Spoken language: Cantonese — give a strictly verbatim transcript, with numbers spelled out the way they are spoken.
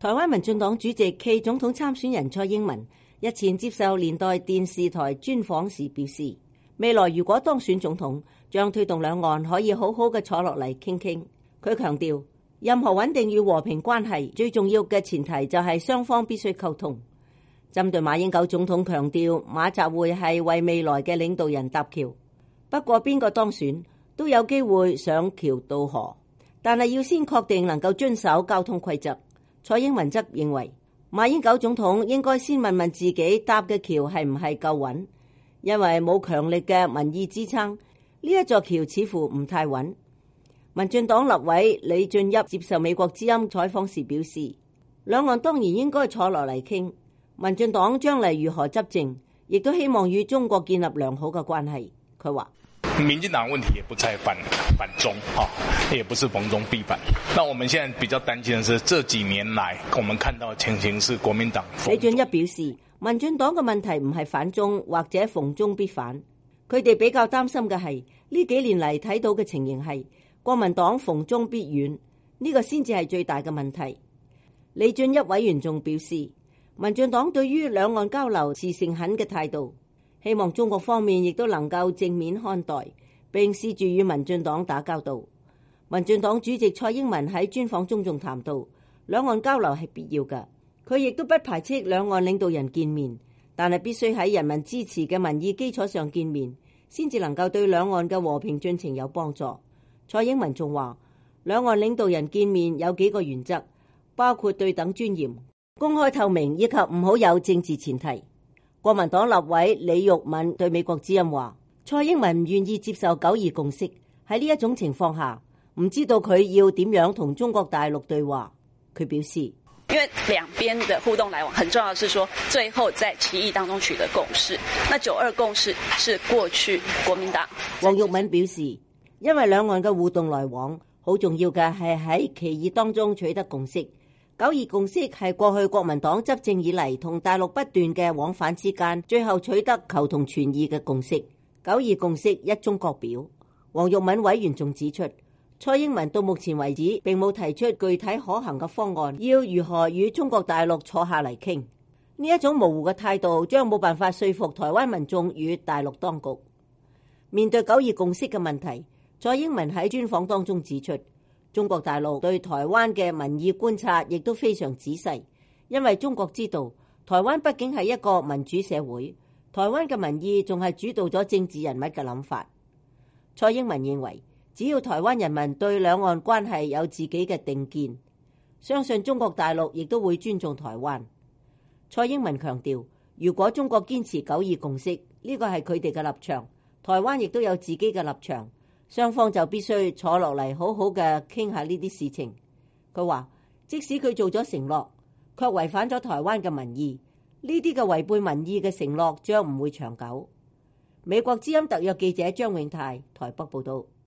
台灣民進黨主席暨總統參選人蔡英文日前接受連代電視台專訪時表示，未來如果當選總統，將推動兩岸可以好好嘅坐落嚟傾傾。佢強調，任何穩定與和平關係最重要嘅前提就係雙方必須溝通。針對馬英九總統強調馬習會係為未來嘅領導人搭橋，不過邊個當選都有機會上橋渡河，但係要先確定能夠遵守交通規則。蔡英文則認為，馬英九總統應該先問問自己搭嘅橋係唔係夠穩，因為冇強力嘅民意支撐，呢一座橋似乎唔太穩。民進黨立委李俊俋接受美國之音採訪時表示，兩岸當然應該坐落嚟傾，民進黨將嚟如何執政，亦都希望與中國建立良好嘅關係。佢話， 民進黨問題也不在反反中，哈，也不是逢中必反。那我們現在比較擔心的是，這幾年來我們看到的情形是國民黨。 李俊俋表示，民進黨嘅問題唔係反中或者逢中必反，佢哋比較擔心嘅係呢幾年嚟睇到嘅情形係國民黨逢中必遠，呢個先至係最大嘅問題。李俊俋委員仲表示，民進黨對於兩岸交流持誠懇嘅態度，希望中國方面亦都能夠正面看待，並試住與民進黨打交道。民進黨主席蔡英文喺專訪中仲談到，兩岸交流係必要嘅，佢亦都不排斥兩岸領導人見面，但係必須喺人民支持嘅民意基礎上見面，先至能夠對兩岸嘅和平進程有幫助。蔡英文仲話，兩岸領導人見面有幾個原則，包括對等尊嚴、公開透明以及唔好有政治前提。國民黨立委李玉敏對美國之音話，蔡英文唔願意接受九二共識，喺呢一種情況下，唔知道佢要點樣同中國大陸對話。佢表示， 因為兩邊的互動來往很重要的是說，最後在七二當中取得共識。那九二共識是過去國民黨。 黃玉敏表示，因為兩岸嘅互動來往好重要嘅係喺七二當中取得共識。九二共識係過去國民黨執政以嚟同大陸不斷嘅往返之間，最後取得求同存異嘅共識。九二共識一中各表。黃玉敏委員仲指出，蔡英文到目前為止並冇提出具體可行嘅方案，要如何與中國大陸坐下嚟傾。呢一種模糊嘅態度將冇辦法說服台灣民眾與大陸當局。面對九二共識嘅問題，蔡英文喺專訪當中指出，中國大陸對台灣嘅民意觀察亦都非常仔細，因為中國知道台灣畢竟係一個民主社會，台灣嘅民意仲係主導咗政治人物嘅諗法。蔡英文認為，只要台灣人民對兩岸關係有自己嘅定見，相信中國大陸亦都會尊重台灣。蔡英文強調，如果中國堅持九二共識，呢個係佢哋嘅立場，台灣亦都有自己嘅立場，雙方就必須坐落嚟好好嘅傾下呢啲事情。佢話，即使佢做咗承諾，卻違反咗台灣嘅民意，呢啲嘅違背民意嘅承諾將唔會長久。美國之音特約記者張永泰台北報道。